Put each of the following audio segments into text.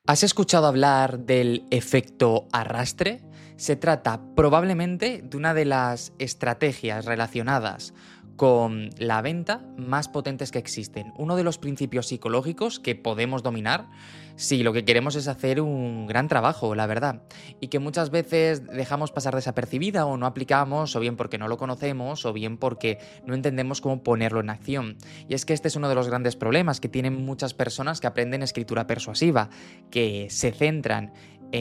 ¿Has escuchado hablar del efecto arrastre? Se trata probablemente de una de las estrategias relacionadas con la venta más potentes que existen. Uno de los principios psicológicos que podemos dominar si lo que queremos es hacer un gran trabajo, la verdad. Y que muchas veces dejamos pasar desapercibida o no aplicamos, o bien porque no lo conocemos, o bien porque no entendemos cómo ponerlo en acción. Y es que este es uno de los grandes problemas que tienen muchas personas que aprenden escritura persuasiva, que se centran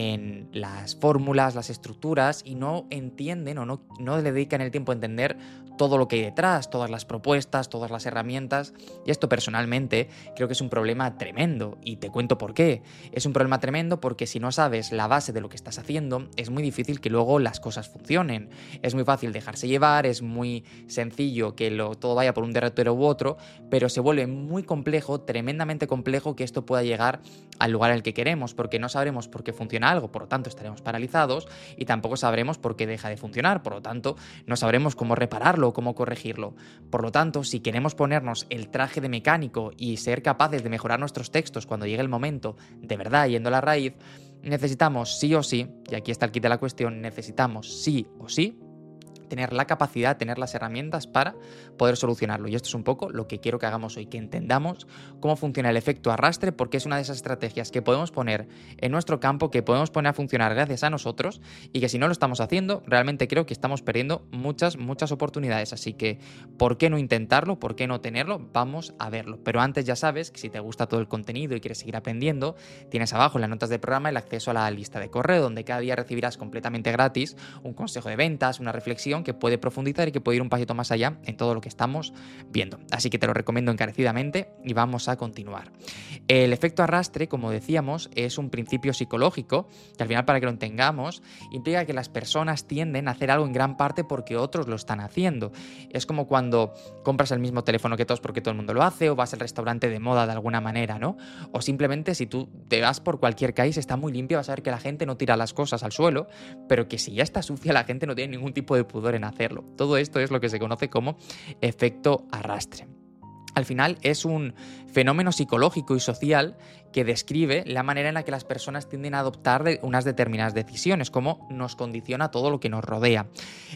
en las fórmulas, las estructuras y no entienden o no le dedican el tiempo a entender todo lo que hay detrás, todas las propuestas, todas las herramientas. Y esto personalmente creo que es un problema tremendo y te cuento por qué. Es un problema tremendo porque si no sabes la base de lo que estás haciendo, es muy difícil que luego las cosas funcionen. Es muy fácil dejarse llevar, es muy sencillo que todo vaya por un derrotero u otro, pero se vuelve muy complejo, tremendamente complejo, que esto pueda llegar al lugar al que queremos, porque no sabremos por qué funciona algo, por lo tanto estaremos paralizados y tampoco sabremos por qué deja de funcionar, por lo tanto no sabremos cómo repararlo o cómo corregirlo. Por lo tanto, si queremos ponernos el traje de mecánico y ser capaces de mejorar nuestros textos cuando llegue el momento, de verdad yendo a la raíz, necesitamos sí o sí, y aquí está el kit de la cuestión, necesitamos sí o sí tener la capacidad, tener las herramientas para poder solucionarlo. Y esto es un poco lo que quiero que hagamos hoy, que entendamos cómo funciona el efecto arrastre, porque es una de esas estrategias que podemos poner en nuestro campo, que podemos poner a funcionar gracias a nosotros y que si no lo estamos haciendo, realmente creo que estamos perdiendo muchas oportunidades. Así que, ¿por qué no intentarlo? ¿Por qué no tenerlo? Vamos a verlo. Pero antes ya sabes que si te gusta todo el contenido y quieres seguir aprendiendo, tienes abajo en las notas del programa el acceso a la lista de correo, donde cada día recibirás completamente gratis un consejo de ventas, una reflexión que puede profundizar y que puede ir un pasito más allá en todo lo que estamos viendo. Así que te lo recomiendo encarecidamente y vamos a continuar. El efecto arrastre, como decíamos, es un principio psicológico que al final, para que lo entendamos, implica que las personas tienden a hacer algo en gran parte porque otros lo están haciendo. Es como cuando compras el mismo teléfono que todos porque todo el mundo lo hace, o vas al restaurante de moda de alguna manera, ¿no? O simplemente si tú te vas por cualquier calle, está muy limpio, vas a ver que la gente no tira las cosas al suelo, pero que si ya está sucia la gente no tiene ningún tipo de pudor en hacerlo. Todo esto es lo que se conoce como efecto arrastre. Al final es un fenómeno psicológico y social que describe la manera en la que las personas tienden a adoptar unas determinadas decisiones, cómo nos condiciona todo lo que nos rodea.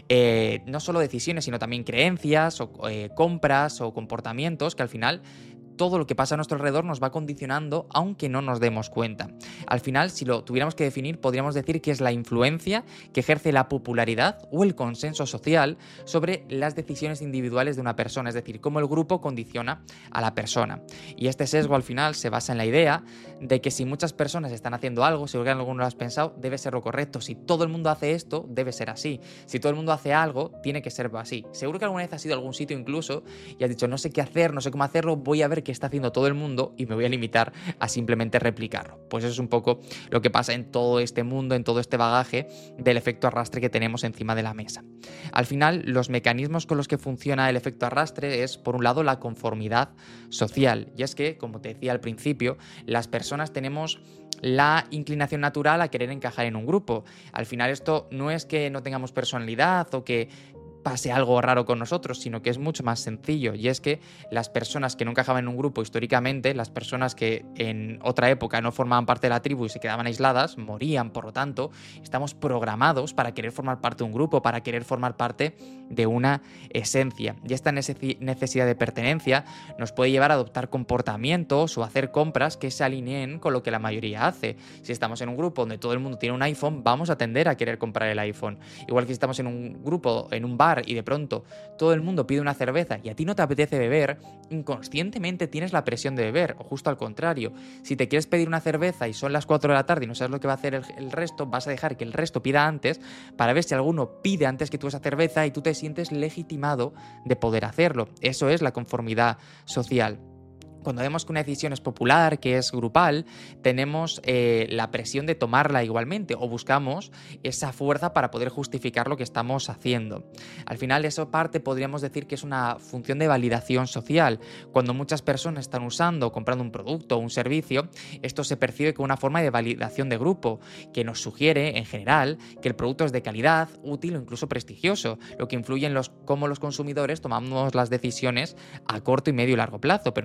No solo decisiones, sino también creencias, o compras o comportamientos que al final todo lo que pasa a nuestro alrededor nos va condicionando aunque no nos demos cuenta. Al final, si lo tuviéramos que definir, podríamos decir que es la influencia que ejerce la popularidad o el consenso social sobre las decisiones individuales de una persona, es decir, cómo el grupo condiciona a la persona. Y este sesgo al final se basa en la idea de que si muchas personas están haciendo algo, seguro que alguno lo has pensado, debe ser lo correcto. Si todo el mundo hace esto, debe ser así. Si todo el mundo hace algo, tiene que ser así. Seguro que alguna vez has ido a algún sitio incluso y has dicho, no sé qué hacer, no sé cómo hacerlo, voy a ver qué está haciendo todo el mundo y me voy a limitar a simplemente replicarlo. Pues eso es un poco lo que pasa en todo este mundo, en todo este bagaje del efecto arrastre que tenemos encima de la mesa. Al final, los mecanismos con los que funciona el efecto arrastre es, por un lado, la conformidad social. Y es que, como te decía al principio, las personas tenemos la inclinación natural a querer encajar en un grupo. Al final, esto no es que no tengamos personalidad o que pase algo raro con nosotros, sino que es mucho más sencillo, y es que las personas que no encajaban en un grupo históricamente, las personas que en otra época no formaban parte de la tribu y se quedaban aisladas, morían. Por lo tanto, estamos programados para querer formar parte de un grupo, para querer formar parte de una esencia, y esta necesidad de pertenencia nos puede llevar a adoptar comportamientos o hacer compras que se alineen con lo que la mayoría hace. Si estamos en un grupo donde todo el mundo tiene un iPhone, vamos a tender a querer comprar el iPhone. Igual que si estamos en un grupo, en un bar, y de pronto todo el mundo pide una cerveza y a ti no te apetece beber, inconscientemente tienes la presión de beber, o justo al contrario. Si te quieres pedir una cerveza y son las 4 de la tarde y no sabes lo que va a hacer el resto, vas a dejar que el resto pida antes para ver si alguno pide antes que tú esa cerveza y tú te sientes legitimado de poder hacerlo. Eso es la conformidad social. Cuando vemos que una decisión es popular, que es grupal, tenemos la presión de tomarla igualmente, o buscamos esa fuerza para poder justificar lo que estamos haciendo. Al final, eso parte, podríamos decir que es una función de validación social. Cuando muchas personas están usando o comprando un producto o un servicio, esto se percibe como una forma de validación de grupo, que nos sugiere, en general, que el producto es de calidad, útil o incluso prestigioso, lo que influye en cómo los consumidores tomamos las decisiones a corto y medio y largo plazo, pero nos permite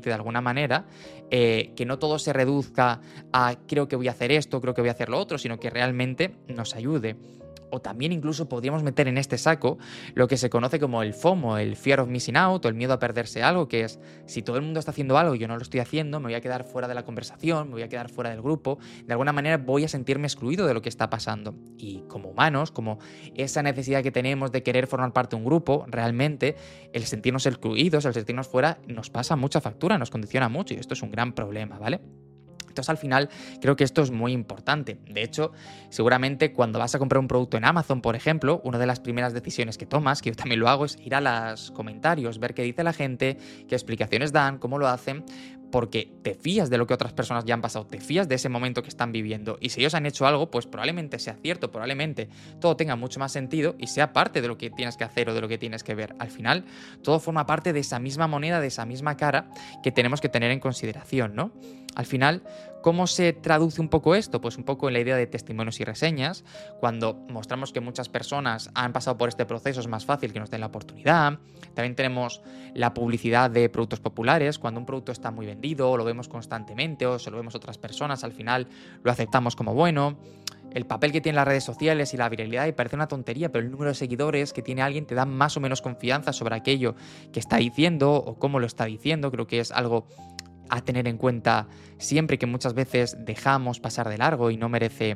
de alguna manera, que no todo se reduzca a creo que voy a hacer esto, creo que voy a hacer lo otro, sino que realmente nos ayude. O también incluso podríamos meter en este saco lo que se conoce como el FOMO, el Fear of Missing Out, o el miedo a perderse algo, que es si todo el mundo está haciendo algo y yo no lo estoy haciendo, me voy a quedar fuera de la conversación, me voy a quedar fuera del grupo, de alguna manera voy a sentirme excluido de lo que está pasando. Y como humanos, como esa necesidad que tenemos de querer formar parte de un grupo, realmente el sentirnos excluidos, el sentirnos fuera, nos pasa mucha factura, nos condiciona mucho y esto es un gran problema, ¿vale? Entonces, al final, creo que esto es muy importante. De hecho, seguramente cuando vas a comprar un producto en Amazon, por ejemplo, una de las primeras decisiones que tomas, que yo también lo hago, es ir a los comentarios, ver qué dice la gente, qué explicaciones dan, cómo lo hacen, porque te fías de lo que otras personas ya han pasado, te fías de ese momento que están viviendo. Y si ellos han hecho algo, pues probablemente sea cierto, probablemente todo tenga mucho más sentido y sea parte de lo que tienes que hacer o de lo que tienes que ver. Al final, todo forma parte de esa misma moneda, de esa misma cara que tenemos que tener en consideración, ¿no? Al final, ¿cómo se traduce un poco esto? Pues un poco en la idea de testimonios y reseñas. Cuando mostramos que muchas personas han pasado por este proceso, es más fácil que nos den la oportunidad. También tenemos la publicidad de productos populares. Cuando un producto está muy vendido, o lo vemos constantemente, o se lo vemos a otras personas, al final lo aceptamos como bueno. El papel que tienen las redes sociales y la viralidad, y parece una tontería, pero el número de seguidores que tiene alguien te da más o menos confianza sobre aquello que está diciendo o cómo lo está diciendo. Creo que es algo a tener en cuenta siempre, que muchas veces dejamos pasar de largo y no merece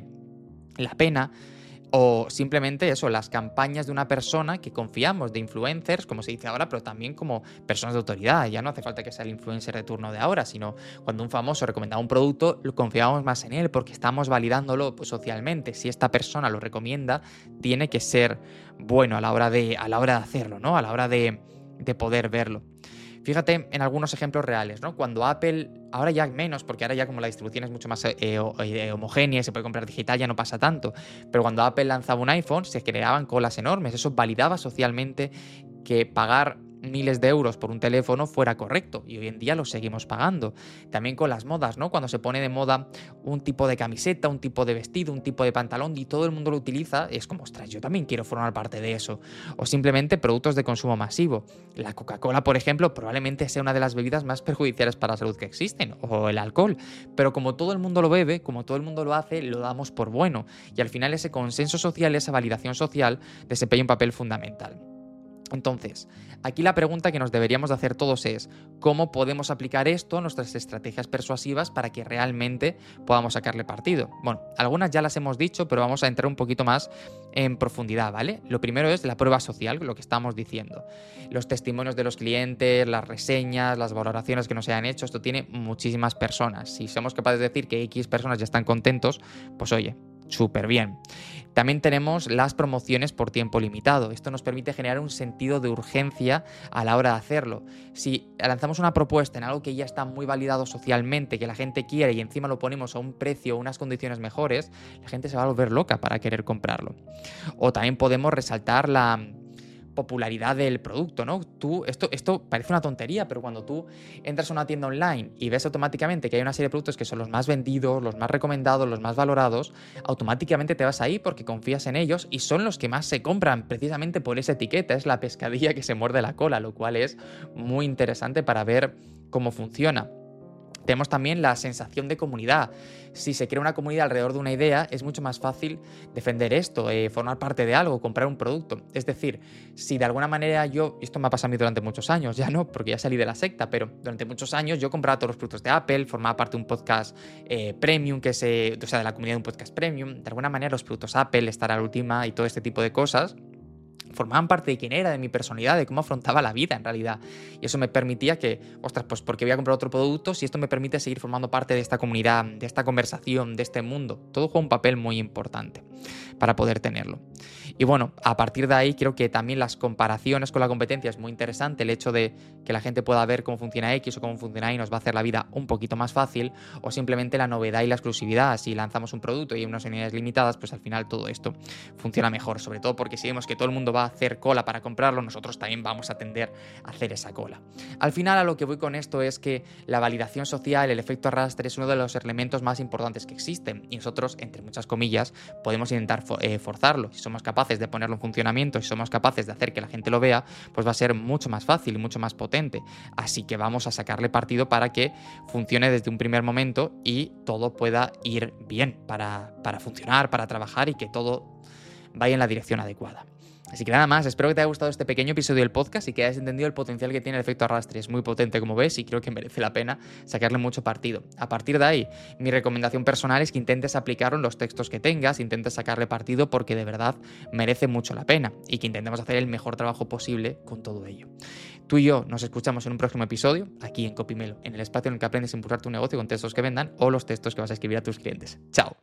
la pena. O simplemente eso, las campañas de una persona que confiamos, de influencers, como se dice ahora, pero también como personas de autoridad. Ya no hace falta que sea el influencer de turno de ahora, sino cuando un famoso recomendaba un producto, lo confiamos más en él porque estamos validándolo, pues, socialmente. Si esta persona lo recomienda, tiene que ser bueno a la hora de hacerlo, ¿no? A la hora de poder verlo. Fíjate en algunos ejemplos reales, ¿no? Cuando Apple, ahora ya menos, porque ahora ya como la distribución es mucho más homogénea y se puede comprar digital, ya no pasa tanto, pero cuando Apple lanzaba un iPhone se creaban colas enormes, eso validaba socialmente que pagar miles de euros por un teléfono fuera correcto, y hoy en día lo seguimos pagando. También con las modas, ¿no? Cuando se pone de moda un tipo de camiseta, un tipo de vestido, un tipo de pantalón y todo el mundo lo utiliza, es como, ostras, yo también quiero formar parte de eso. O simplemente productos de consumo masivo. La Coca-Cola, por ejemplo, probablemente sea una de las bebidas más perjudiciales para la salud que existen, o el alcohol, pero como todo el mundo lo bebe, como todo el mundo lo hace, lo damos por bueno, y al final ese consenso social, esa validación social, desempeña un papel fundamental. Entonces, aquí la pregunta que nos deberíamos de hacer todos es ¿cómo podemos aplicar esto a nuestras estrategias persuasivas para que realmente podamos sacarle partido? Bueno, algunas ya las hemos dicho, pero vamos a entrar un poquito más en profundidad, ¿vale? Lo primero es la prueba social, lo que estamos diciendo. Los testimonios de los clientes, las reseñas, las valoraciones que nos hayan hecho, esto tiene muchísimas personas. Si somos capaces de decir que X personas ya están contentos, pues oye, súper bien. También tenemos las promociones por tiempo limitado. Esto nos permite generar un sentido de urgencia a la hora de hacerlo. Si lanzamos una propuesta en algo que ya está muy validado socialmente, que la gente quiere, y encima lo ponemos a un precio o unas condiciones mejores, la gente se va a volver loca para querer comprarlo. O también podemos resaltar la popularidad del producto, ¿no? Esto parece una tontería, pero cuando tú entras a una tienda online y ves automáticamente que hay una serie de productos que son los más vendidos, los más recomendados, los más valorados, automáticamente te vas ahí porque confías en ellos y son los que más se compran precisamente por esa etiqueta. Es la pescadilla que se muerde la cola, lo cual es muy interesante para ver cómo funciona. Tenemos también la sensación de comunidad. Si se crea una comunidad alrededor de una idea, es mucho más fácil defender esto, formar parte de algo, comprar un producto. Es decir, si de alguna manera esto me ha pasado a mí durante muchos años, ya no, porque ya salí de la secta, pero durante muchos años yo compraba todos los productos de Apple, formaba parte de un podcast premium, de la comunidad de un podcast premium. De alguna manera los productos Apple, estar a la última y todo este tipo de cosas formaban parte de quién era, de mi personalidad, de cómo afrontaba la vida en realidad. Y eso me permitía que, ostras, pues ¿por qué voy a comprar otro producto si esto me permite seguir formando parte de esta comunidad, de esta conversación, de este mundo? Todo juega un papel muy importante para poder tenerlo. Y bueno, a partir de ahí creo que también las comparaciones con la competencia es muy interesante. El hecho de que la gente pueda ver cómo funciona X o cómo funciona Y nos va a hacer la vida un poquito más fácil, o simplemente la novedad y la exclusividad. Si lanzamos un producto y hay unas unidades limitadas, pues al final todo esto funciona mejor, sobre todo porque si vemos que todo el mundo va a hacer cola para comprarlo, nosotros también vamos a tender a hacer esa cola. Al final, a lo que voy con esto es que la validación social, el efecto arrastre, es uno de los elementos más importantes que existen y nosotros, entre muchas comillas, podemos intentar forzarlo. Si somos capaces capaces de ponerlo en funcionamiento y somos capaces de hacer que la gente lo vea, pues va a ser mucho más fácil y mucho más potente. Así que vamos a sacarle partido para que funcione desde un primer momento y todo pueda ir bien para funcionar, para trabajar y que todo vaya en la dirección adecuada. Así que nada más, espero que te haya gustado este pequeño episodio del podcast y que hayas entendido el potencial que tiene el efecto arrastre. Es muy potente, como ves, y creo que merece la pena sacarle mucho partido. A partir de ahí, mi recomendación personal es que intentes aplicarlo en los textos que tengas, intentes sacarle partido porque de verdad merece mucho la pena y que intentemos hacer el mejor trabajo posible con todo ello. Tú y yo nos escuchamos en un próximo episodio, aquí en Copymelo, en el espacio en el que aprendes a impulsar tu negocio con textos que vendan o los textos que vas a escribir a tus clientes. ¡Chao!